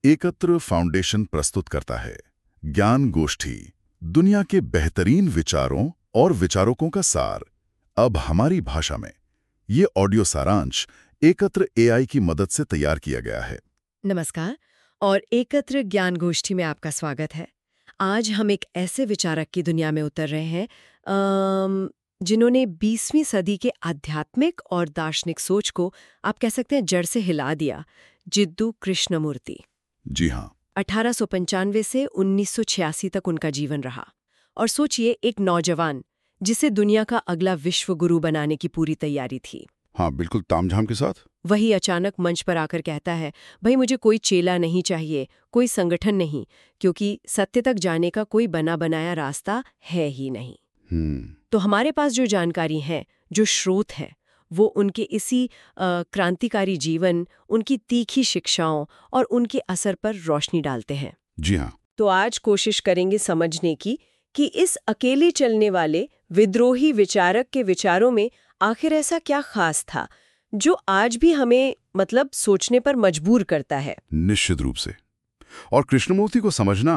एकत्र फाउंडेशन प्रस्तुत करता है ज्ञान गोष्ठी, दुनिया के बेहतरीन विचारों और विचारकों का सार, अब हमारी भाषा में। ये ऑडियो सारांश एकत्र एआई की मदद से तैयार किया गया है। नमस्कार और एकत्र ज्ञान गोष्ठी में आपका स्वागत है। आज हम एक ऐसे विचारक की दुनिया में उतर रहे हैं जिन्होंने 20वीं सदी के आध्यात्मिक और दार्शनिक सोच को आप कह सकते हैं जड़ से हिला दिया। जिद्दू कृष्णमूर्ति। जी हाँ। 1895 से 1986 तक उनका जीवन रहा। और सोचिए, एक नौजवान जिसे दुनिया का अगला विश्व गुरु बनाने की पूरी तैयारी थी। हाँ, बिल्कुल तामझाम के साथ। वही अचानक मंच पर आकर कहता है, भाई मुझे कोई चेला नहीं चाहिए, कोई संगठन नहीं, क्योंकि सत्य तक जाने का कोई बना बनाया रास्ता है ही नहीं। तो हमारे पास जो जानकारी है, जो स्रोत है, वो उनके इसी क्रांतिकारी जीवन, उनकी तीखी शिक्षाओं और उनके असर पर रोशनी डालते हैं। जी हाँ। तो आज कोशिश करेंगे समझने की कि इस अकेले चलने वाले विद्रोही विचारक के विचारों में आखिर ऐसा क्या खास था जो आज भी हमें सोचने पर मजबूर करता है। निश्चित रूप से। और कृष्णमूर्ति को समझना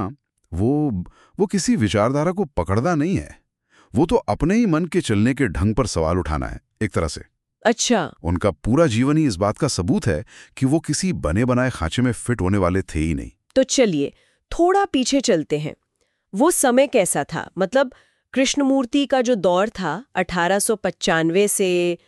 वो किसी विचारधारा को पकड़ना नहीं है, वो तो अपने ही मन के चलने के ढंग पर सवाल उठाना है, एक तरह से। अच्छा। उनका पूरा जीवन ही इस बात का सबूत है कि वो किसी बने बनाए खांचे में फिट होने वाले थे ही नहीं। तो चलिए थोड़ा पीछे चलते हैं। वो समय कैसा था? कृष्णमूर्ति का जो दौर था 1895 से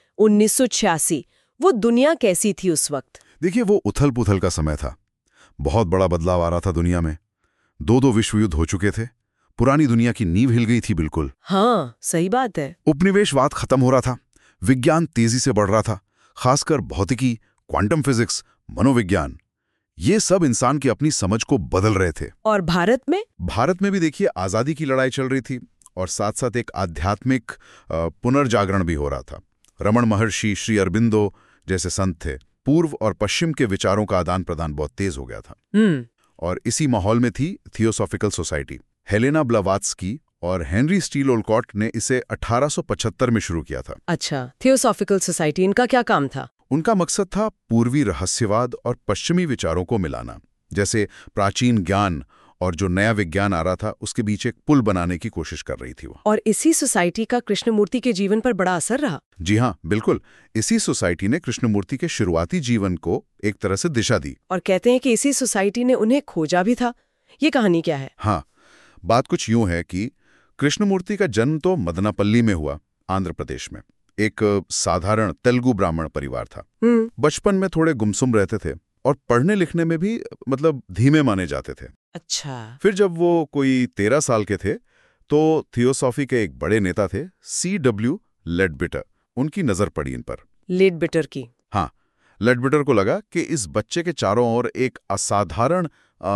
1986, वो दुनिया कैसी थी उस वक्त? देखिए, वो उथल पुथल का समय था। बहुत बड़ा बदलाव आ रहा था दुनिया में। दो विश्व युद्ध हो चुके थे। पुरानी दुनिया की नींव हिल गई थी बिल्कुल। हाँ, सही बात है। उपनिवेशवाद खत्म हो रहा था। विज्ञान तेजी से बढ़ रहा था, खासकर भौतिकी, क्वांटम फिजिक्स, मनोविज्ञान। ये सब इंसान की अपनी समझ को बदल रहे थे। और भारत में भी देखिए, आजादी की लड़ाई चल रही थी और साथ साथ एक आध्यात्मिक पुनर्जागरण भी हो रहा था। रमण महर्षि, श्री अरबिंदो जैसे संत थे। पूर्व और पश्चिम के विचारों का आदान प्रदान बहुत तेज हो गया था। और इसी माहौल में थी थियोसॉफिकल सोसाइटी। हेलेना ब्लवात्स्की और हेनरी स्टील ओलकॉट ने इसे 1875 में शुरू किया था। अच्छा, थियोसॉफिकल सोसाइटी, इनका क्या काम था? उनका मकसद था पूर्वी रहस्यवाद और पश्चिमी विचारों को मिलाना। जैसे प्राचीन ज्ञान और जो नया विज्ञान आ रहा था, उसके बीच एक पुल बनाने की कोशिश कर रही थी वो। और इसी सोसाइटी का कृष्णमूर्ति के जीवन पर बड़ा असर रहा। जी हाँ, बिल्कुल। इसी सोसाइटी ने कृष्णमूर्ति के शुरुआती जीवन को एक तरह से दिशा दी। और कहते हैं कि इसी सोसाइटी ने उन्हें खोजा भी था। ये कहानी क्या है? हाँ, बात कुछ यूं है कि कृष्णमूर्ति का जन्म तो मदनापल्ली में हुआ, आंध्र प्रदेश में। एक साधारण तेलुगु ब्राह्मण परिवार था। बचपन में थोड़े गुमसुम रहते थे और पढ़ने लिखने में भी धीमे माने जाते थे। अच्छा। फिर जब वो कोई 13 साल के थे तो थियोसॉफी के एक बड़े नेता थे, C.W. लेडबिटर, उनकी नजर पड़ी इन पर। लेडबिटर की? हाँ, लेडबिटर को लगा कि इस बच्चे के चारों ओर एक असाधारण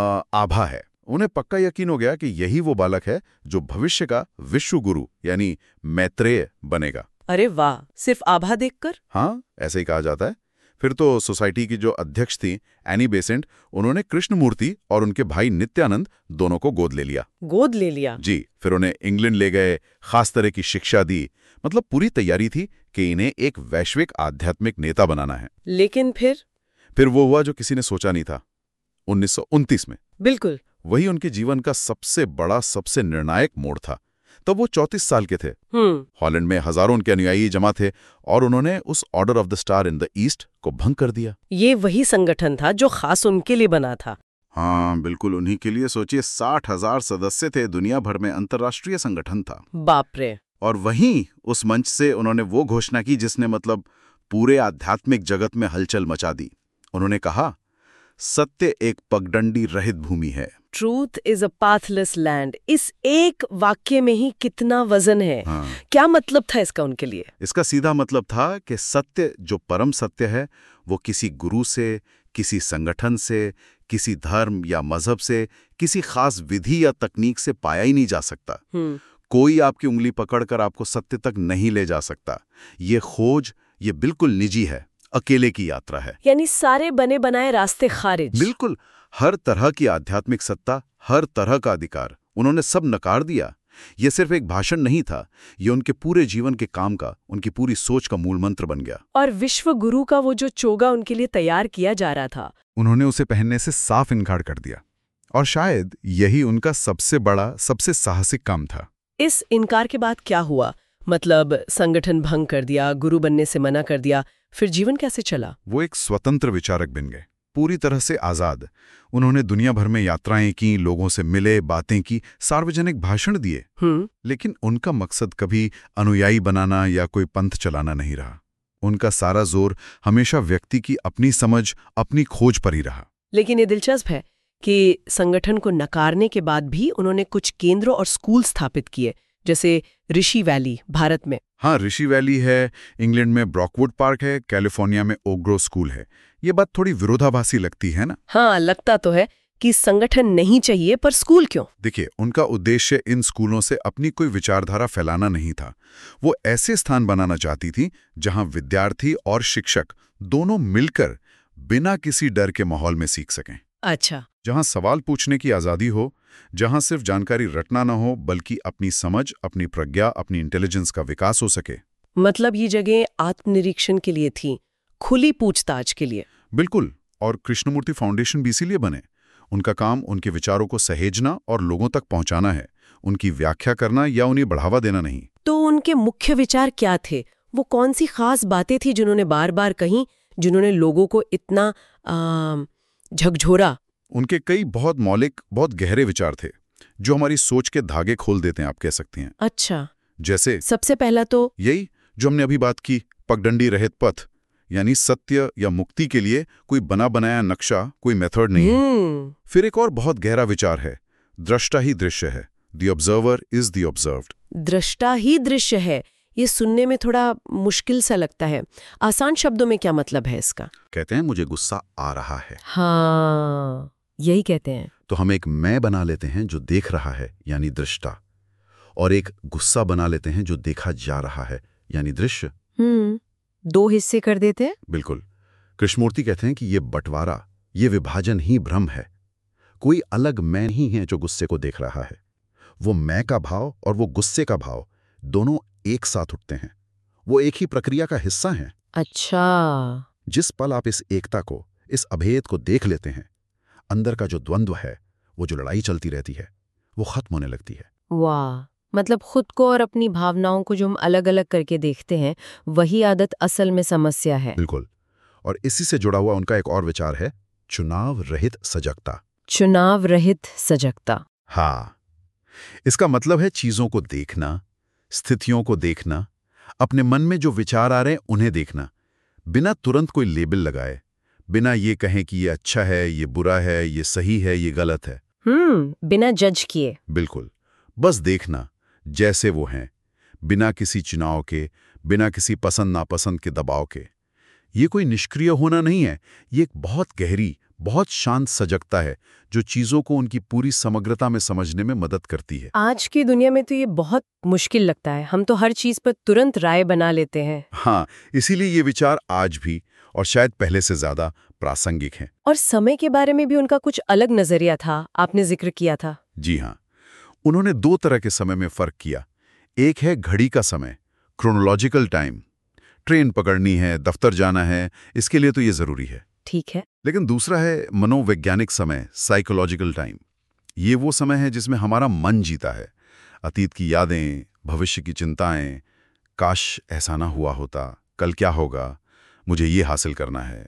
आभा है। उन्हें पक्का यकीन हो गया कि यही वो बालक है जो भविष्य का विश्व गुरु यानी मैत्रेय बनेगा। अरे वाह, सिर्फ आभा देखकर? हाँ, ऐसे ही कहा जाता है। फिर तो सोसाइटी की जो अध्यक्ष थी एनी बेसेंट, उन्होंने कृष्णमूर्ति और उनके भाई नित्यानंद दोनों को गोद ले लिया। गोद ले लिया? जी। फिर उन्हें इंग्लैंड ले गए, खास तरह की शिक्षा दी। पूरी तैयारी थी कि इन्हें एक वैश्विक आध्यात्मिक नेता बनाना है। लेकिन फिर वो हुआ जो किसी ने सोचा नहीं था, 1929 में। बिल्कुल। वही उनके जीवन का सबसे बड़ा, सबसे निर्णायक मोड़ था। तब वो 34 साल के थे। हॉलैंड में हजारों उनके अनुयायी जमा थे और उन्होंने उस order of the star in the east को भंग कर दिया। ये वही संगठन था जो खास उनके लिए बना था। हाँ, बिल्कुल उन्हीं के लिए। सोचिए, 60,000 सदस्य थे, दुनिया भर में अंतर्राष्ट्रीय संगठन था। बाप रे। और वहीं उस मंच से उन्होंने वो घोषणा की जिसने पूरे आध्यात्मिक जगत में हलचल मचा दी। उन्होंने कहा, सत्य एक पगडंडी रहित भूमि है। Truth is a pathless land. इस एक वाक्य में ही कितना वजन है। हाँ। क्या मतलब था इसका उनके लिए? इसका सीधा मतलब था कि सत्य, जो परम सत्य है, वो किसी गुरु से, किसी संगठन से, किसी धर्म या मजहब से, किसी खास विधि या तकनीक से पाया ही नहीं जा सकता। कोई आपकी उंगली पकड़कर आपको सत्य तक नहीं ले जा सकता। ये खोज, ये बिल्कुल निजी है, अकेले की यात्रा है। यानी सारे बने बनाए रास्ते खारिज। बिल्कुल। हर तरह की आध्यात्मिक सत्ता, हर तरह का अधिकार, उन्होंने सब नकार दिया। ये सिर्फ एक भाषण नहीं था, ये उनके पूरे जीवन के काम का, उनकी पूरी सोच का मूल मंत्र बन गया। और विश्व गुरु का वो जो चोगा उनके लिए तैयार किया जा रहा था, उन्होंने उसे पहनने से साफ इनकार कर दिया। और शायद यही उनका सबसे बड़ा, सबसे साहसिक काम था। इस इनकार के बाद क्या हुआ? मतलब संगठन भंग कर दिया, गुरु बनने से मना कर दिया, फिर जीवन कैसे चला? वो एक स्वतंत्र विचारक बन गए, पूरी तरह से आजाद। उन्होंने दुनिया भर में यात्राएं की, लोगों से मिले, बातें की, सार्वजनिक भाषण दिए। लेकिन उनका मकसद कभी अनुयायी बनाना या कोई पंथ चलाना नहीं रहा। उनका सारा जोर हमेशा व्यक्ति की अपनी समझ, अपनी खोज पर ही रहा। लेकिन ये दिलचस्प है कि संगठन को नकारने के बाद भी उन्होंने कुछ केंद्र और स्कूल स्थापित किए, जैसे ऋषि वैली भारत में। हाँ, ऋषि वैली है, इंग्लैंड में ब्रॉकवुड पार्क है, कैलिफोर्निया में ओक ग्रोव स्कूल है। ये बात थोड़ी विरोधाभासी लगती है ना? हाँ, लगता तो है कि संगठन नहीं चाहिए, पर स्कूल क्यों? देखिए, उनका उद्देश्य इन स्कूलों से अपनी कोई विचारधारा फैलाना नहीं था। वो ऐसे स्थान बनाना चाहती थी जहां विद्यार्थी और शिक्षक दोनों मिलकर बिना किसी डर के माहौल में सीख सकें। अच्छा। जहां सवाल पूछने की आज़ादी हो, जहां सिर्फ जानकारी रटना न हो, बल्कि अपनी समझ, अपनी प्रज्ञा, अपनी इंटेलिजेंस का विकास हो सके। मतलब ये जगह आत्मनिरीक्षण के लिए थी, खुली पूछताछ के लिए। बिल्कुल। और कृष्णमूर्ति फाउंडेशन भी इसीलिए बने। उनका काम उनके विचारों को सहेजना और लोगों तक पहुंचाना है, उनकी व्याख्या करना या उन्हें बढ़ावा देना नहीं। तो उनके मुख्य विचार क्या थे? वो कौन सी खास बातें थी जिन्होंने बार बार कहीं, जिन्होंने लोगों को इतना झकझोरा? उनके कई बहुत मौलिक, बहुत गहरे विचार थे जो हमारी सोच के धागे खोल देते हैं, आप कह सकती हैं। अच्छा। जैसे सबसे पहला तो यही जो हमने अभी बात की, पगडंडी रहित पथ, यानी सत्य या मुक्ति के लिए कोई बना बनाया नक्शा, कोई मेथड नहीं है। फिर एक और बहुत गहरा विचार है, दृष्टा ही दृश्य है। The observer is the observed. दृष्टा ही दृश्य है, ये सुनने में थोड़ा मुश्किल सा लगता है। आसान शब्दों में क्या मतलब है इसका? कहते हैं मुझे गुस्सा आ रहा है। हाँ, यही कहते हैं। तो हम एक मैं बना लेते हैं जो देख रहा है, यानी दृष्टा, और एक गुस्सा बना लेते हैं जो देखा जा रहा है, यानी दृश्य। दो हिस्से कर देते हैं। बिल्कुल। कृष्णमूर्ति कहते हैं कि ये बंटवारा, ये विभाजन ही भ्रम है। कोई अलग मैं नहीं है जो गुस्से को देख रहा है। वो मैं का भाव और वो गुस्से का भाव दोनों एक साथ उठते हैं। वो एक ही प्रक्रिया का हिस्सा हैं। अच्छा। जिस पल आप इस एकता को, इस अभेद को देख लेते हैं, अंदर का जो द्वंद्व है, वो जो लड़ाई चलती रहती है, वो खत्म होने लगती है। वाह, मतलब खुद को और अपनी भावनाओं को जो हम अलग अलग करके देखते हैं, वही आदत असल में समस्या है। बिल्कुल। और इसी से जुड़ा हुआ उनका एक और विचार है, चुनाव रहित सजगता। चुनाव रहित सजगता। हाँ, इसका मतलब है चीजों को देखना, स्थितियों को देखना, अपने मन में जो विचार आ रहे हैं उन्हें देखना, बिना तुरंत कोई लेबल लगाए, बिना ये कहें कि ये अच्छा है, ये बुरा है, ये सही है, ये गलत है। बिना जज किए। बिल्कुल। बस देखना जैसे वो हैं, बिना किसी चुनाव के, बिना किसी पसंद नापसंद के दबाव के। ये कोई निष्क्रिय होना नहीं है, ये एक बहुत गहरी, बहुत शांत सजगता है जो चीजों को उनकी पूरी समग्रता में समझने में मदद करती है। आज की दुनिया में तो ये बहुत मुश्किल लगता है, हम तो हर चीज पर तुरंत राय बना लेते हैं। हाँ, इसीलिए ये विचार आज भी और शायद पहले से ज्यादा प्रासंगिक हैं। और समय के बारे में भी उनका कुछ अलग नजरिया था, आपने जिक्र किया था। जी हाँ, उन्होंने दो तरह के समय में फर्क किया। एक है घड़ी का समय, क्रोनोलॉजिकल टाइम, ट्रेन पकड़नी है, दफ्तर जाना है, इसके लिए तो ये जरूरी है। ठीक है। लेकिन दूसरा है मनोवैज्ञानिक समय, साइकोलॉजिकल टाइम। ये वो समय है जिसमें हमारा मन जीता है। अतीत की यादें, भविष्य की चिंताएं, काश ऐसा ना हुआ होता, कल क्या होगा, मुझे ये हासिल करना है।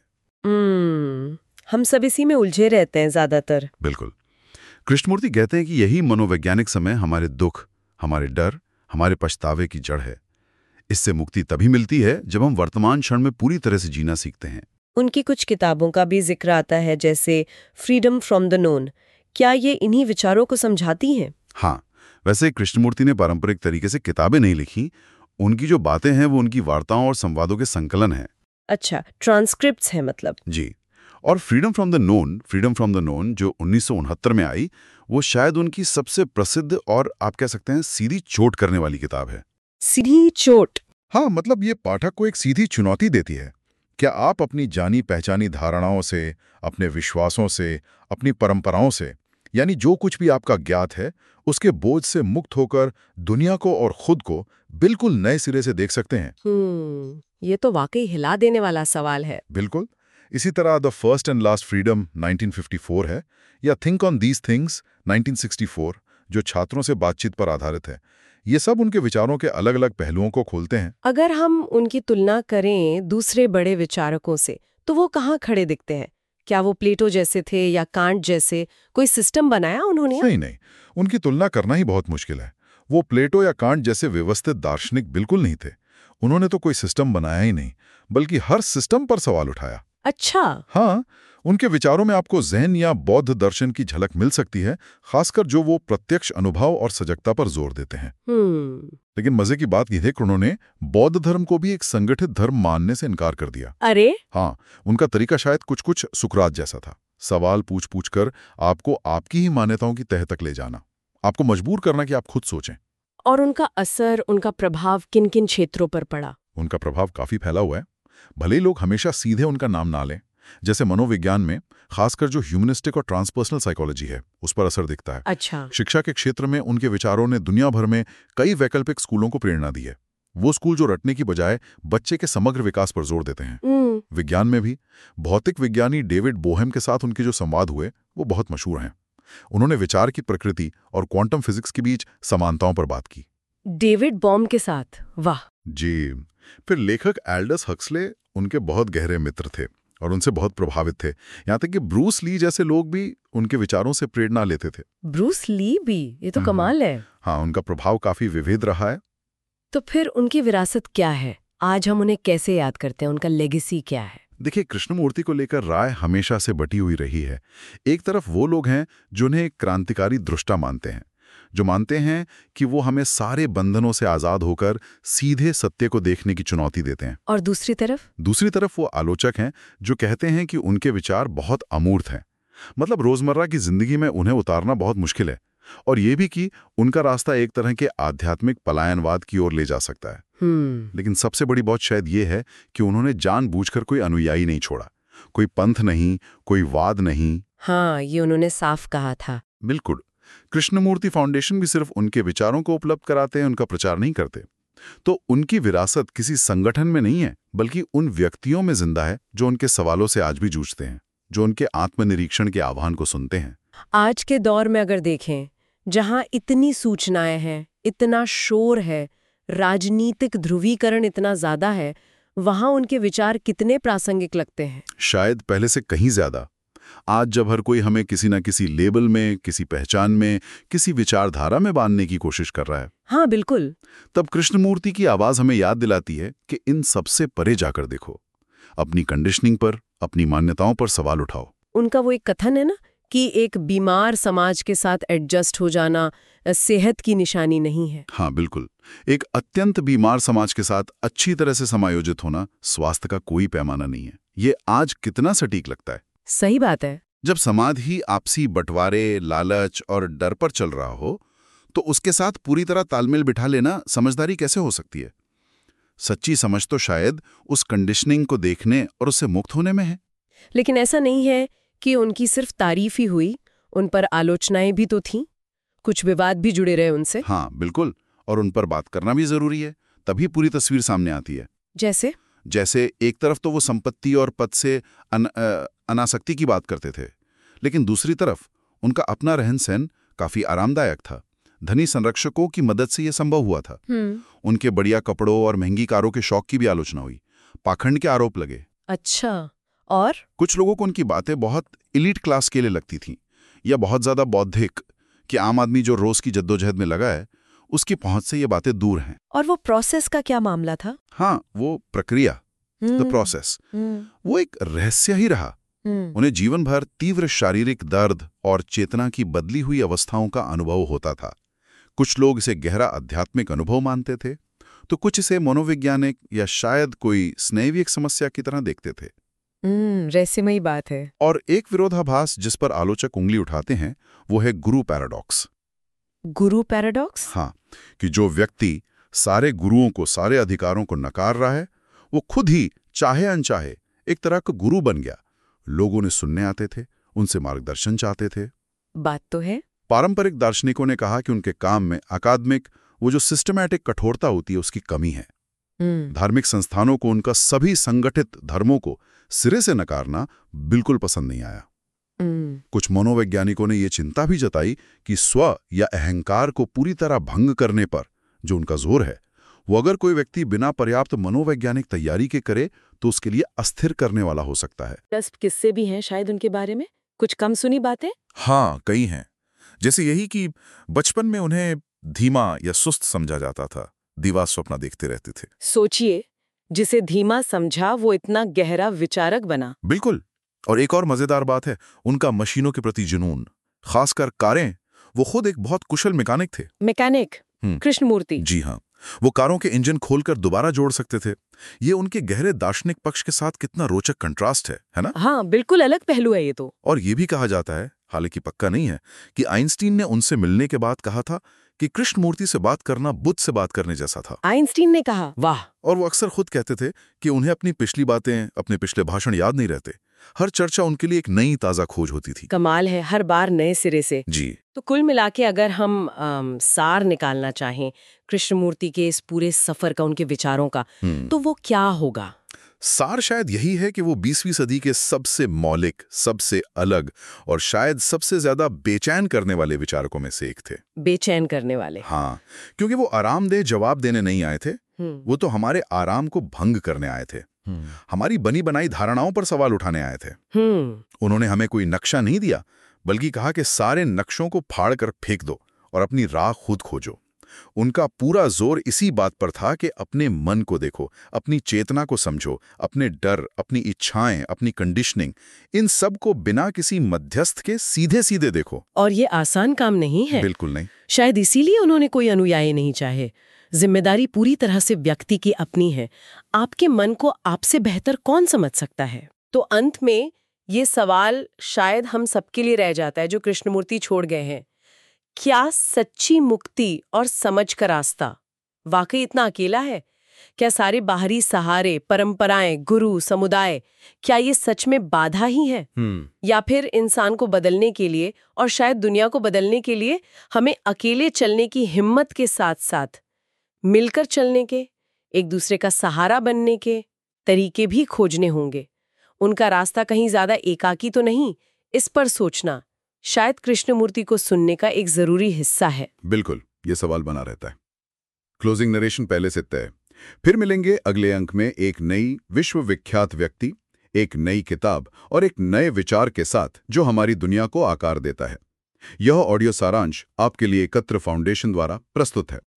हम सब इसी में उलझे रहते हैं ज्यादातर। बिल्कुल। कृष्णमूर्ति कहते हैं कि यही मनोवैज्ञानिक समय हमारे दुख, हमारे डर, हमारे पछतावे की जड़ है। इससे मुक्ति तभी मिलती है जब हम वर्तमान क्षण में पूरी तरह से जीना सीखते हैं। उनकी कुछ किताबों का भी जिक्र आता है, जैसे फ्रीडम फ्रॉम द नोन। क्या ये इन्हीं विचारों को समझाती हैं? हाँ, वैसे कृष्णमूर्ति ने पारंपरिक तरीके से किताबें नहीं लिखी। उनकी जो बातें हैं वो उनकी वार्ताओं और संवादों के संकलन है। अच्छा, ट्रांसक्रिप्ट्स हैं मतलब। जी। और फ्रीडम फ्रॉम द नोन जो 1969 में आई, वो शायद उनकी सबसे प्रसिद्ध और आप कह सकते हैं सीधी चोट करने वाली किताब है। सीधी चोट? हाँ, मतलब ये पाठक को एक सीधी चुनौती देती है। क्या आप अपनी जानी पहचानी धारणाओं से, अपने विश्वासों से, अपनी परंपराओं से, यानी जो कुछ भी आपका ज्ञात है, उसके बोझ से मुक्त होकर दुनिया को और खुद को बिल्कुल नए सिरे से देख सकते हैं? ये तो वाकई हिला देने वाला सवाल है। बिल्कुल। इसी तरह the first and last freedom 1954 है, या थिंक ऑन दीज थिंग्स 1964, जो छात्रों से बातचीत पर आधारित है। ये सब उनके विचारों के अलग अलग पहलुओं को खोलते हैं। अगर हम उनकी तुलना करें दूसरे बड़े विचारकों से, तो वो कहाँ खड़े दिखते हैं? क्या वो प्लेटो जैसे थे या कांट जैसे? कोई सिस्टम बनाया उन्होंने? नहीं, उनकी तुलना करना ही बहुत मुश्किल है। वो प्लेटो या कांट जैसे व्यवस्थित दार्शनिक बिल्कुल नहीं थे। उन्होंने तो कोई सिस्टम बनाया ही नहीं, बल्कि हर सिस्टम पर सवाल उठाया। अच्छा। हाँ, उनके विचारों में आपको ज़ैन या बौद्ध दर्शन की झलक मिल सकती है, खासकर जो वो प्रत्यक्ष अनुभव और सजगता पर जोर देते हैं। लेकिन मजे की बात यह है कि उन्होंने बौद्ध धर्म को भी एक संगठित धर्म मानने से इनकार कर दिया। अरे हाँ, उनका तरीका शायद कुछ सुकरात जैसा था। सवाल पूछ कर आपको आपकी ही मान्यताओं की तह तक ले जाना, आपको मजबूर करना कि आप खुद सोचें। और उनका असर, उनका प्रभाव किन किन क्षेत्रों पर पड़ा? उनका प्रभाव काफी फैला हुआ है। भले ही लोग हमेशा सीधे उनका नाम ना लें, जैसे मनोविज्ञान में खासकर जो ह्यूमनिस्टिक और ट्रांसपर्सनल साइकोलॉजी है, उस पर असर दिखता है। अच्छा। शिक्षा के क्षेत्र में उनके विचारों ने दुनिया भर में कई वैकल्पिक स्कूलों को प्रेरणा दी है। वो स्कूल जो रटने की बजाय बच्चे के समग्र विकास पर जोर देते हैं। विज्ञान में भी भौतिक विज्ञानी डेविड बोहेम के साथ उनके जो संवाद हुए वो बहुत मशहूर हैं। उन्होंने विचार की प्रकृति और क्वांटम फिजिक्स के बीच समानताओं पर बात की। डेविड बॉम के साथ? वाह। जी। फिर लेखक एल्डस हक्सले उनके बहुत गहरे मित्र थे और उनसे बहुत प्रभावित थे। यहाँ तक कि ब्रूस ली जैसे लोग भी उनके विचारों से प्रेरणा लेते थे। ब्रूस ली भी? ये तो कमाल है। हाँ, उनका प्रभाव काफी विविध रहा है। तो फिर उनकी विरासत क्या है? आज हम उन्हें कैसे याद करते हैं? उनका लेगेसी क्या है? देखिए, कृष्णमूर्ति को लेकर राय हमेशा से बटी हुई रही है। एक तरफ वो लोग हैं जो उन्हें एक क्रांतिकारी दृष्टा मानते हैं, जो मानते हैं कि वो हमें सारे बंधनों से आजाद होकर सीधे सत्य को देखने की चुनौती देते हैं। और दूसरी तरफ वो आलोचक हैं जो कहते हैं कि उनके विचार बहुत अमूर्त हैं, मतलब रोजमर्रा की जिंदगी में उन्हें उतारना बहुत मुश्किल है, और ये भी कि उनका रास्ता एक तरह के आध्यात्मिक पलायनवाद की ओर ले जा सकता है। लेकिन सबसे बड़ी बात शायद ये है कि उन्होंने जानबूझकर कोई अनुयायी नहीं छोड़ा, कोई पंथ नहीं, कोई वाद नहीं। हाँ, ये उन्होंने साफ कहा था। बिल्कुल। कृष्णमूर्ति फाउंडेशन भी सिर्फ उनके विचारों को उपलब्ध कराते हैं, उनका प्रचार नहीं करते। तो उनकी विरासत किसी संगठन में नहीं है, बल्कि उन व्यक्तियों में जिंदा है जो उनके सवालों से आज भी जूझते हैं, जो उनके आत्मनिरीक्षण के आह्वान को सुनते हैं। आज के दौर में अगर देखें, जहां इतनी सूचनाएं हैं, इतना शोर है, राजनीतिक ध्रुवीकरण इतना ज्यादा है, वहां उनके विचार कितने प्रासंगिक लगते हैं? शायद पहले से कहीं ज्यादा। आज जब हर कोई हमें किसी न किसी लेबल में, किसी पहचान में, किसी विचारधारा में बांधने की कोशिश कर रहा है। हाँ बिल्कुल। तब कृष्णमूर्ति की आवाज हमें याद दिलाती है कि इन सबसे परे जाकर देखो, अपनी कंडीशनिंग पर, अपनी मान्यताओं पर सवाल उठाओ। उनका वो एक कथन है ना कि एक बीमार समाज के साथ एडजस्ट हो जाना सेहत की निशानी नहीं है। हाँ बिल्कुल। एक अत्यंत बीमार समाज के साथ अच्छी तरह से समायोजित होना स्वास्थ्य का कोई पैमाना नहीं है। ये आज कितना सटीक लगता है। सही बात है। जब समाज ही आपसी बंटवारे, लालच और डर पर चल रहा हो, तो उसके साथ पूरी तरह तालमेल बिठा लेना समझदारी कैसे हो सकती है? सच्ची समझ तो शायद उस कंडीशनिंग को देखने और उससे मुक्त होने में है। लेकिन ऐसा नहीं है कि उनकी सिर्फ तारीफ ही हुई, उन पर आलोचनाएं भी तो थीं, कुछ विवाद भी जुड़े रहे उनसे। हाँ बिल्कुल, और उन पर बात करना भी जरूरी है, तभी पूरी तस्वीर सामने आती है। जैसे एक तरफ तो वो संपत्ति और पद से अनासक्ति की बात करते थे, लेकिन दूसरी तरफ उनका अपना रहन सहन काफी आरामदायक था। धनी संरक्षकों की मदद से यह संभव हुआ था। उनके बढ़िया कपड़ों और महंगी कारों के शौक की भी आलोचना हुई, पाखंड के आरोप लगे। अच्छा, और कुछ लोगों को उनकी बातें बहुत इलीट क्लास के लिए लगती थीं, या बहुत ज्यादा बौद्धिक, कि आम आदमी जो रोज की जद्दोजहद में लगा है उसकी पहुंच से ये बातें दूर हैं। और वो प्रोसेस का क्या मामला था? हाँ, वो प्रक्रिया, द प्रोसेस, वो एक रहस्य ही रहा। उन्हें जीवन भर तीव्र शारीरिक दर्द और चेतना की बदली हुई अवस्थाओं का अनुभव होता था। कुछ लोग इसे गहरा आध्यात्मिक अनुभव मानते थे, तो कुछ इसे मनोवैज्ञानिक या शायद कोई स्नायुविक समस्या की तरह देखते थे। रहस्यमयी बात है। और एक विरोधाभास जिस पर आलोचक उंगली उठाते हैं वो है गुरु पैराडॉक्स। गुरु पैराडॉक्स? हाँ, कि जो व्यक्ति सारे गुरुओं को, सारे अधिकारों को नकार रहा है, वो खुद ही चाहे अनचाहे एक तरह का गुरु बन गया। लोग उन्हें सुनने आते थे, उनसे मार्गदर्शन चाहते थे। बात तो है। पारंपरिक दार्शनिकों ने कहा कि उनके काम में अकादमिक वो जो सिस्टमैटिक कठोरता होती है उसकी कमी है। धार्मिक संस्थानों को उनका सभी संगठित धर्मों को सिरे से नकारना बिल्कुल पसंद नहीं आया। कुछ मनोवैज्ञानिकों ने यह चिंता भी जताई कि स्व या अहंकार को पूरी तरह भंग करने पर जो उनका जोर है, वो अगर कोई व्यक्ति बिना पर्याप्त मनोवैज्ञानिक तैयारी के करे तो उसके लिए अस्थिर करने वाला हो सकता है। किस्से भी हैं शायद उनके बारे में, कुछ कम सुनी बातें। हाँ, कई हैं। जैसे यही कि बचपन में उन्हें धीमा या सुस्त समझा जाता था, दीवा स्वप्न देखते रहते थे। सोचिए, जिसे धीमा समझा वो इतना गहरा विचारक बना। बिल्कुल। और एक और मजेदार बात है, उनका मशीनों के प्रति जुनून, खासकर कारें। वो खुद एक बहुत कुशल मैकेनिक थे। मैकेनिक कृष्णमूर्ति। जी हाँ, वो कारों के इंजन खोलकर दोबारा जोड़ सकते थे। ये उनके गहरे दार्शनिक पक्ष के साथ कितना रोचक कंट्रास्ट है ना? हाँ, बिल्कुल अलग पहलू है ये तो। और ये भी कहा जाता है, हालांकि पक्का नहीं है, कि आइंस्टीन ने उनसे मिलने के बाद कहा था कि कृष्णमूर्ति से बात करना बुद्ध से बात करने जैसा था। आइंस्टीन ने कहा, वाह। और वो अक्सर खुद कहते थे कि उन्हें अपनी पिछली बातें, अपने पिछले भाषण याद नहीं रहते। हर चर्चा उनके लिए एक नई ताजा खोज होती थी। कमाल है, हर बार नए सिरे से। जी। तो कुल मिला के अगर हम सार निकालना चाहें कृष्णमूर्ति के इस पूरे सफर का, उनके विचारों का, तो वो क्या होगा? सार शायद यही है कि वो 20वीं सदी के सबसे मौलिक, सबसे अलग और शायद सबसे ज्यादा बेचैन करने वाले विचारकों में से एक थे। बेचैन करने वाले? हाँ, क्योंकि वो आरामदेह जवाब देने नहीं आए थे, वो तो हमारे आराम को भंग करने आए थे। हमारी बनी बनाई धारणाओं पर सवाल उठाने आए थे। उन्होंने हमें कोई नक्शा नहीं दिया, बल्कि कहा कि सारे नक्शों को फाड़ कर फेंक दो और अपनी राह खुद खोजो। उनका पूरा जोर इसी बात पर था कि अपने मन को देखो, अपनी चेतना को समझो, अपने डर, अपनी इच्छाएं, अपनी कंडीशनिंग, इन सब को बिना किसी मध्यस्थ के सीधे सीधे देखो। और ये आसान काम नहीं है। बिल्कुल नहीं। शायद इसीलिए उन्होंने कोई अनुयायी नहीं चाहे। जिम्मेदारी पूरी तरह से व्यक्ति की अपनी है। आपके मन को आपसे बेहतर कौन समझ सकता है? तो अंत में ये सवाल शायद हम सबके लिए रह जाता है जो कृष्णमूर्ति छोड़ गए हैं। क्या सच्ची मुक्ति और समझ का रास्ता वाकई इतना अकेला है? क्या सारे बाहरी सहारे, परंपराएं, गुरु, समुदाय, क्या ये सच में बाधा ही है? या फिर इंसान को बदलने के लिए और शायद दुनिया को बदलने के लिए हमें अकेले चलने की हिम्मत के साथ साथ मिलकर चलने के, एक दूसरे का सहारा बनने के तरीके भी खोजने होंगे। उनका रास्ता कहीं ज्यादा एकाकी तो नहीं, इस पर सोचना शायद कृष्णमूर्ति को सुनने का एक जरूरी हिस्सा है। बिल्कुल, ये सवाल बना रहता है। क्लोजिंग नरेशन पहले से तय। फिर मिलेंगे अगले अंक में एक नई विश्वविख्यात व्यक्ति, एक नई किताब और एक नए विचार के साथ जो हमारी दुनिया को आकार देता है। यह ऑडियो सारांश आपके लिए एकत्र फाउंडेशन द्वारा प्रस्तुत है।